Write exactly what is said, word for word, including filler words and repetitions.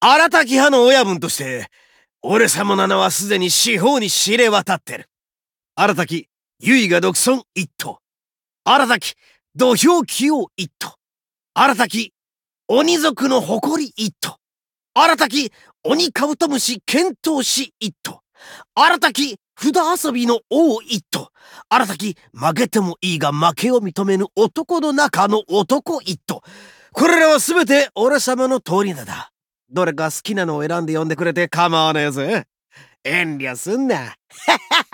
荒滝派の親分として、俺様の名はすでに四方に知れ渡ってる。荒滝、唯我独尊一頭。荒滝、土俵器用一頭。荒滝、鬼族の誇り一頭。荒滝、鬼カブトムシ剣闘士一頭。荒滝、札遊びの王一頭。荒滝、負けてもいいが負けを認めぬ男の中の男一頭。これらはすべて俺様の通り名だ。どれか好きなのを選んで呼んでくれて構わねえぜ。遠慮すんな。